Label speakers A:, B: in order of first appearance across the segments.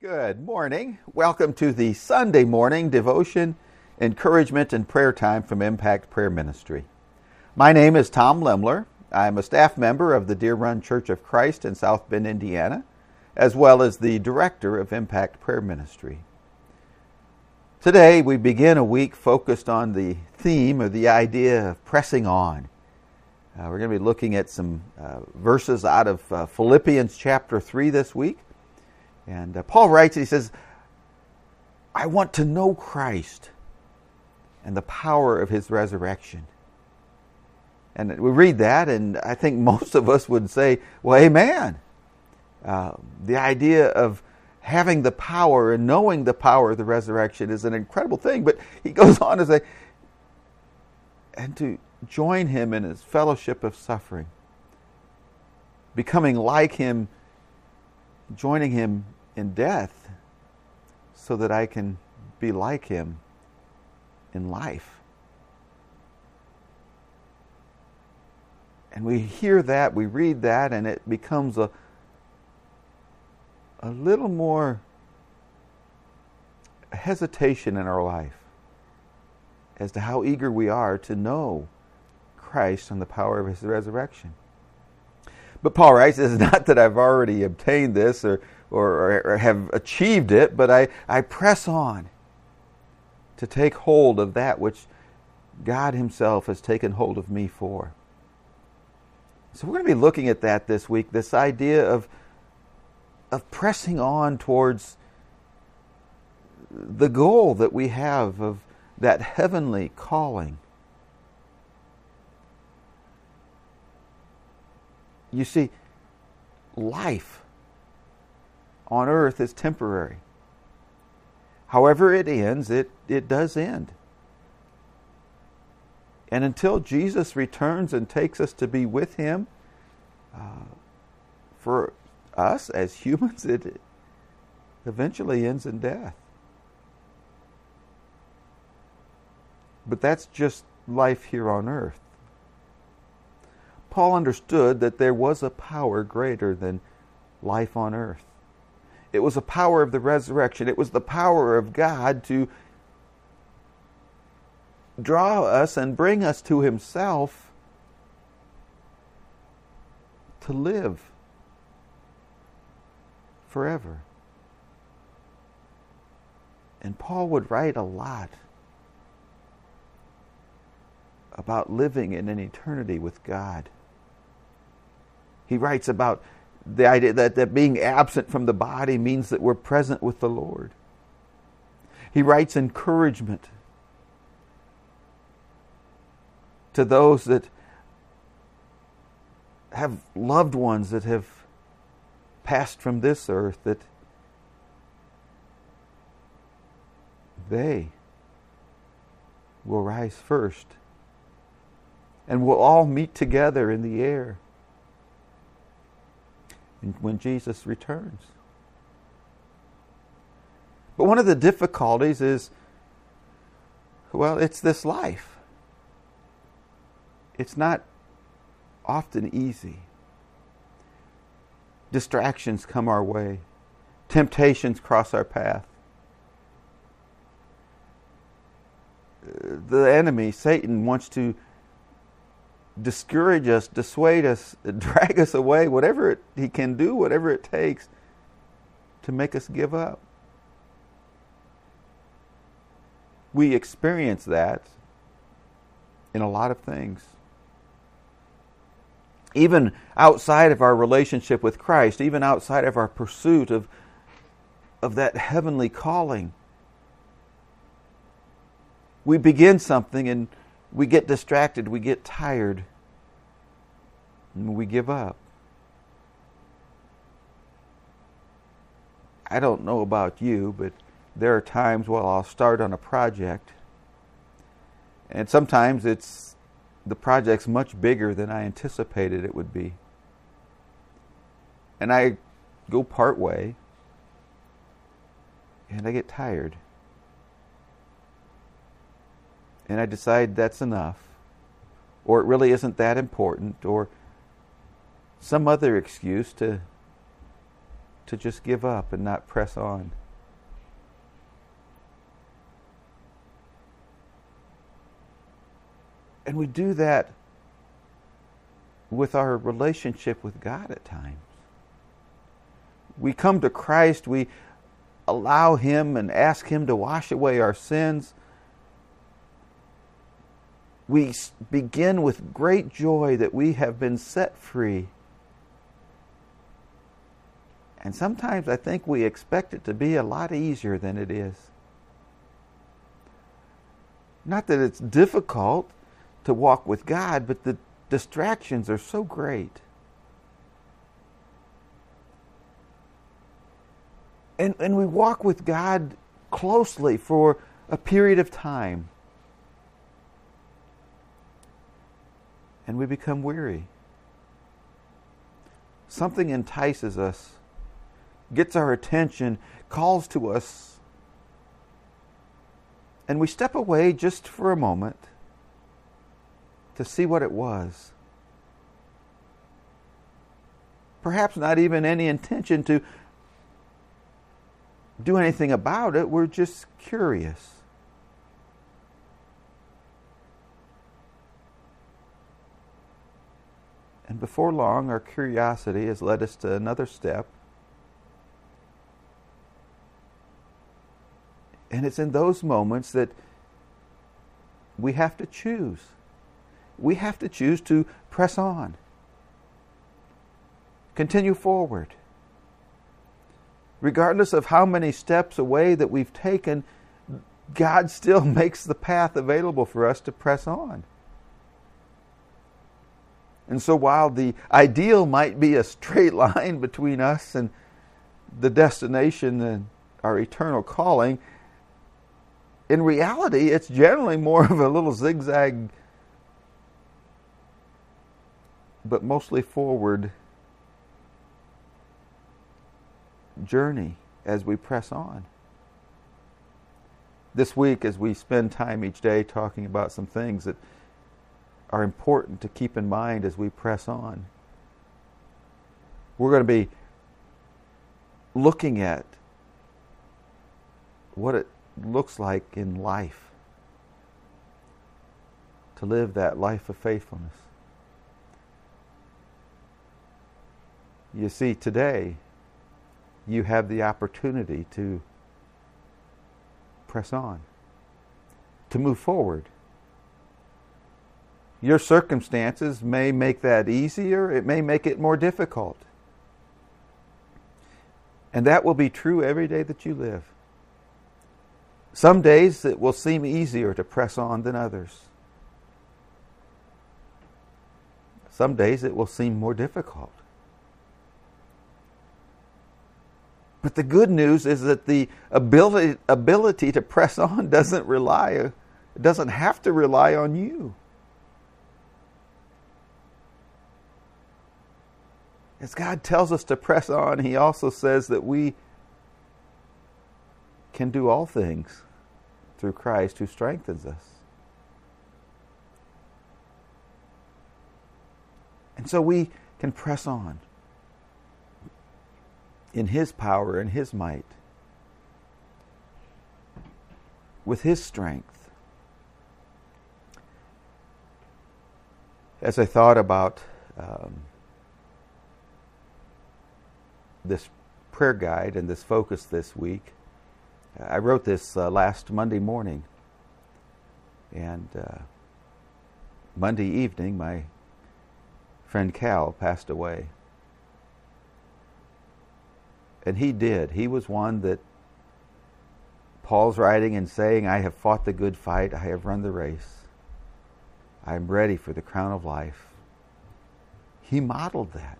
A: Good morning. Welcome to the Sunday morning devotion, encouragement, and prayer time from Impact Prayer Ministry. My name is Tom Lemler. I'm a staff member of the Deer Run Church of Christ in South Bend, Indiana, as well as the director of Impact Prayer Ministry. Today we begin a week focused on the theme or the idea of pressing on. We're going to be looking at some verses out of Philippians chapter 3 this week. And Paul writes, he says, I want to know Christ and the power of his resurrection. And we read that, and I think most of us would say, well, amen. The idea of having the power and knowing the power of the resurrection is an incredible thing. But he goes on to say, and to join him in his fellowship of suffering, becoming like him, joining him in death, so that I can be like him in life. And we hear that, we read that, and it becomes a little more hesitation in our life as to how eager we are to know Christ and the power of his resurrection. But Paul writes, it's not that I've already obtained this or have achieved it, but I press on to take hold of that which God himself has taken hold of me for. So we're going to be looking at that this week, this idea of pressing on towards the goal that we have of that heavenly calling. You see, life on earth is temporary. However it ends, it does end. And until Jesus returns and takes us to be with him, for us as humans, it eventually ends in death. But that's just life here on earth. Paul understood that there was a power greater than life on earth. It was a power of the resurrection. It was the power of God to draw us and bring us to himself to live forever. And Paul would write a lot about living in an eternity with God. He writes about the idea that being absent from the body means that we're present with the Lord. He writes encouragement to those that have loved ones that have passed from this earth, that they will rise first and we'll all meet together in the air when Jesus returns. But one of the difficulties is, well, it's this life. It's not often easy. Distractions come our way. Temptations cross our path. The enemy, Satan, wants to discourage us, dissuade us, drag us away, whatever he can do, whatever it takes to make us give up. We experience that in a lot of things. Even outside of our relationship with Christ, even outside of our pursuit of that heavenly calling, we begin something and we get distracted, we get tired, and we give up. I don't know about you, but there are times when I'll start on a project, and sometimes the project's much bigger than I anticipated it would be. And I go part way, and I get tired. And I decide that's enough, or it really isn't that important, or some other excuse to to just give up and not press on. And we do that with our relationship with God at times. We come to Christ, we allow Him and ask Him to wash away our sins. We begin with great joy that we have been set free. And sometimes I think we expect it to be a lot easier than it is. Not that it's difficult to walk with God, but the distractions are so great. And we walk with God closely for a period of time. And we become weary. Something entices us, gets our attention, calls to us, and we step away just for a moment to see what it was. Perhaps not even any intention to do anything about it. We're just curious. And before long, our curiosity has led us to another step. And it's in those moments that we have to choose. We have to choose to press on. Continue forward. Regardless of how many steps away that we've taken, God still makes the path available for us to press on. And so while the ideal might be a straight line between us and the destination and our eternal calling, in reality it's generally more of a little zigzag, but mostly forward journey as we press on. This week, as we spend time each day talking about some things that are important to keep in mind as we press on, we're going to be looking at what it looks like in life to live that life of faithfulness. You see, today you have the opportunity to press on, to move forward. Your circumstances may make that easier. It may make it more difficult. And that will be true every day that you live. Some days it will seem easier to press on than others. Some days it will seem more difficult. But the good news is that the ability to press on doesn't have to rely on you. As God tells us to press on, He also says that we can do all things through Christ who strengthens us. And so we can press on in His power and His might, with His strength. As I thought about this prayer guide and this focus this week, I wrote this last Monday morning. And Monday evening, my friend Cal passed away. And he was one that Paul's writing and saying, I have fought the good fight, I have run the race, I am ready for the crown of life. He modeled that.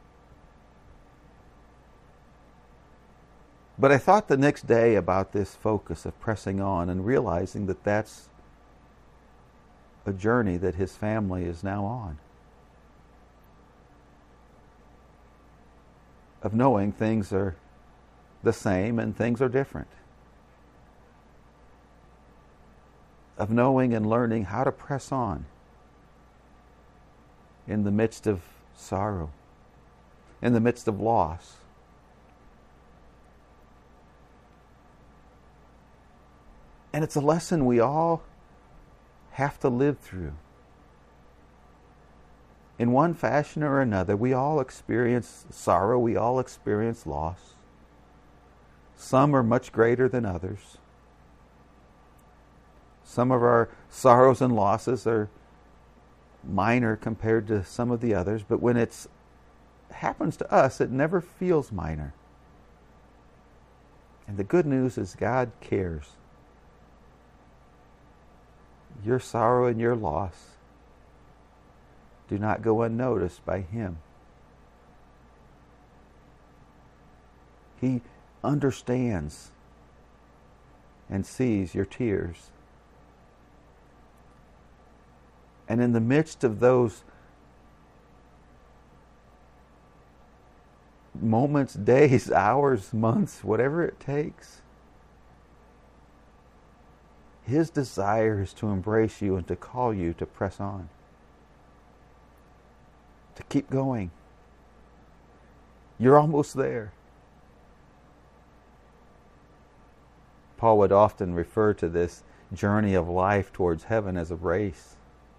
A: But I thought the next day about this focus of pressing on and realizing that that's a journey that his family is now on. Of knowing things are the same and things are different. Of knowing and learning how to press on in the midst of sorrow, in the midst of loss, And it's a lesson we all have to live through. In one fashion or another, we all experience sorrow, we all experience loss. Some are much greater than others. Some of our sorrows and losses are minor compared to some of the others, but when it happens to us, it never feels minor. And the good news is God cares. Your sorrow and your loss do not go unnoticed by Him. He understands and sees your tears. And in the midst of those moments, days, hours, months, whatever it takes, His desire is to embrace you and to call you to press on, to keep going. You're almost there. Paul would often refer to this journey of life towards heaven as a race.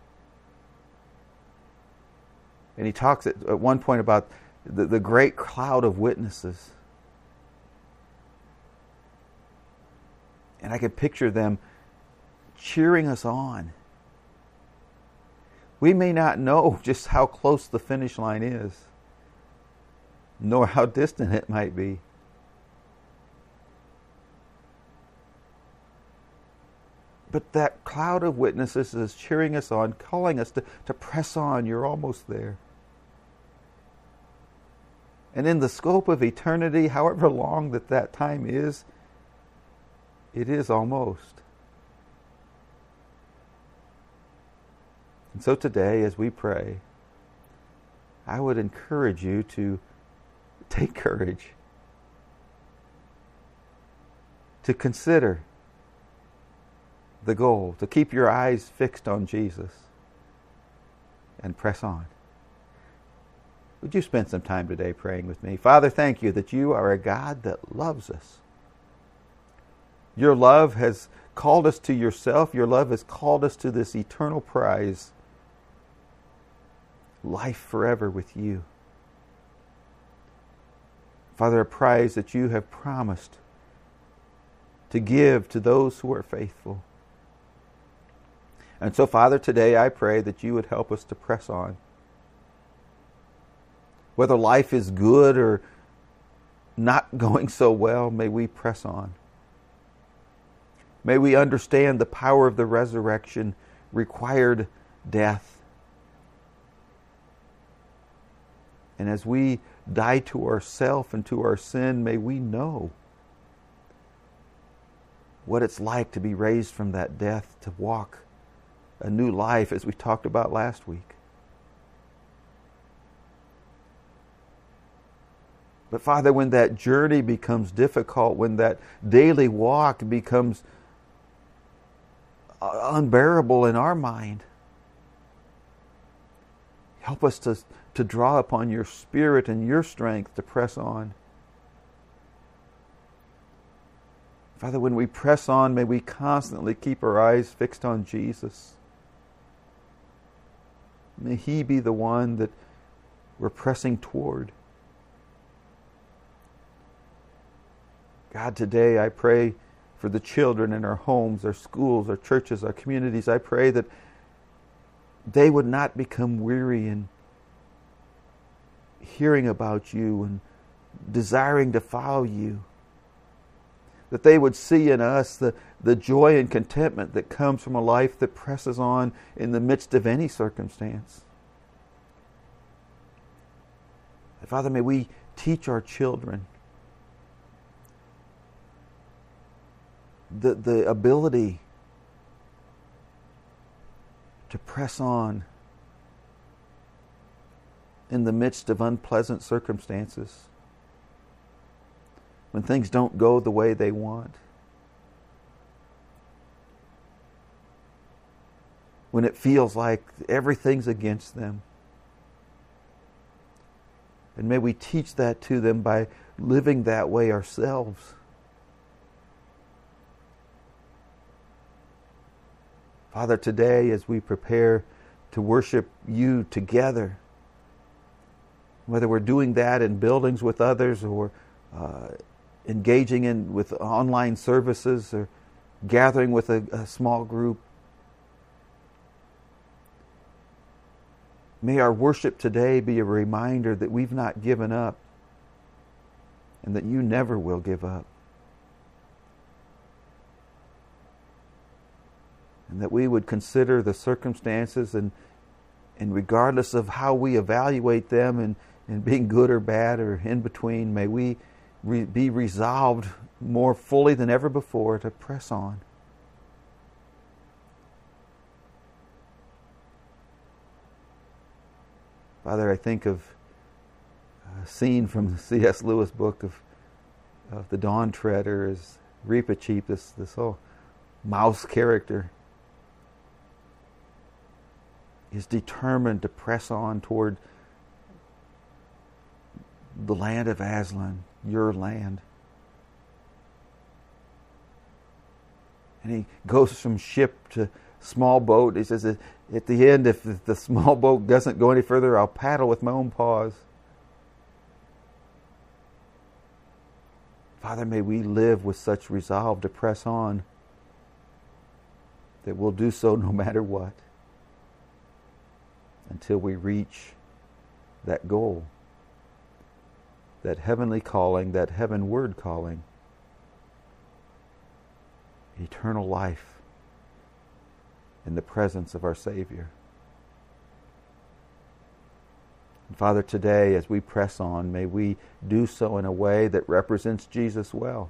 A: And he talks at one point about the great cloud of witnesses. And I could picture them cheering us on. We may not know just how close the finish line is, nor how distant it might be. But that cloud of witnesses is cheering us on, calling us to press on. You're almost there. And in the scope of eternity, however long that time is, it is almost. And so today, as we pray, I would encourage you to take courage, to consider the goal, to keep your eyes fixed on Jesus and press on. Would you spend some time today praying with me? Father, thank you that you are a God that loves us. Your love has called us to yourself. Your love has called us to this eternal prize, life forever with you. Father, a prize that you have promised to give to those who are faithful. And so, Father, today I pray that you would help us to press on. Whether life is good or not going so well, may we press on. May we understand the power of the resurrection required death. And as we die to ourself and to our sin, may we know what it's like to be raised from that death, to walk a new life, as we talked about last week. But Father, when that journey becomes difficult, when that daily walk becomes unbearable in our mind, help us to draw upon your Spirit and your strength to press on. Father, when we press on, may we constantly keep our eyes fixed on Jesus. May He be the one that we're pressing toward. God, today I pray for the children in our homes, our schools, our churches, our communities. I pray that they would not become weary in hearing about you and desiring to follow you. That they would see in us the joy and contentment that comes from a life that presses on in the midst of any circumstance. Father, may we teach our children the ability to press on in the midst of unpleasant circumstances, when things don't go the way they want, when it feels like everything's against them. And may we teach that to them by living that way ourselves. Father, today as we prepare to worship you together, whether we're doing that in buildings with others or engaging with online services or gathering with a small group, may our worship today be a reminder that we've not given up and that you never will give up. And that we would consider the circumstances and regardless of how we evaluate them and being good or bad or in between, may we be resolved more fully than ever before to press on. Father, I think of a scene from the C.S. Lewis book of the Dawn Treader as Reepicheep, this whole mouse character, is determined to press on toward the land of Aslan, your land. And he goes from ship to small boat. He says, at the end, if the small boat doesn't go any further, I'll paddle with my own paws. Father, may we live with such resolve to press on that we'll do so no matter what, until we reach that goal, that heavenly calling, that heavenward calling, eternal life in the presence of our Savior. And Father, today as we press on, may we do so in a way that represents Jesus well,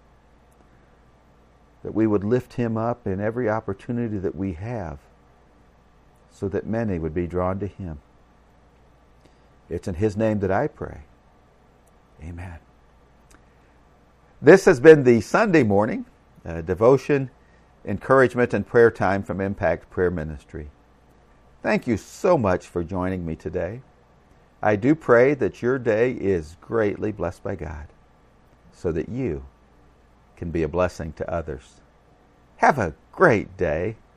A: that we would lift him up in every opportunity that we have, so that many would be drawn to him. It's in his name that I pray. Amen. This has been the Sunday morning devotion, encouragement, and prayer time from Impact Prayer Ministry. Thank you so much for joining me today. I do pray that your day is greatly blessed by God, so that you can be a blessing to others. Have a great day.